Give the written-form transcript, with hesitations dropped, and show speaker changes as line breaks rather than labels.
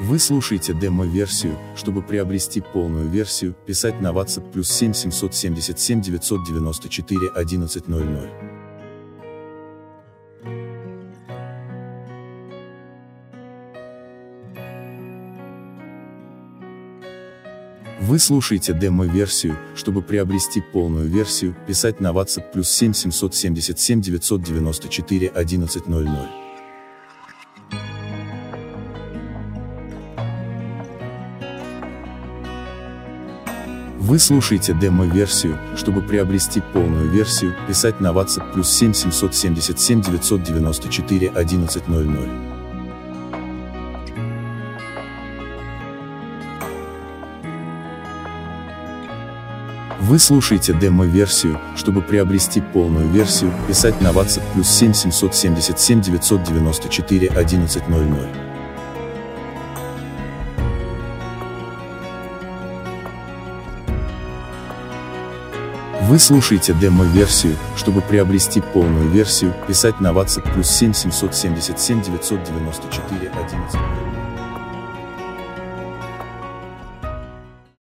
Вы слушаете демо-версию. Чтобы приобрести полную версию, писать на WhatsApp +7 777 994 1100. Вы слушаете демо-версию. Чтобы приобрести полную версию, писать на WhatsApp +7 777 994 1100. Вы слушаете демо-версию. Чтобы приобрести полную версию, писать на WhatsApp +7 777 994 1100. Вы слушаете демо-версию. Чтобы приобрести полную версию, писать на WhatsApp +7 777 994 1100. Вы слушаете демо-версию. Чтобы приобрести полную версию, писать на WhatsApp +7 777 994 1100.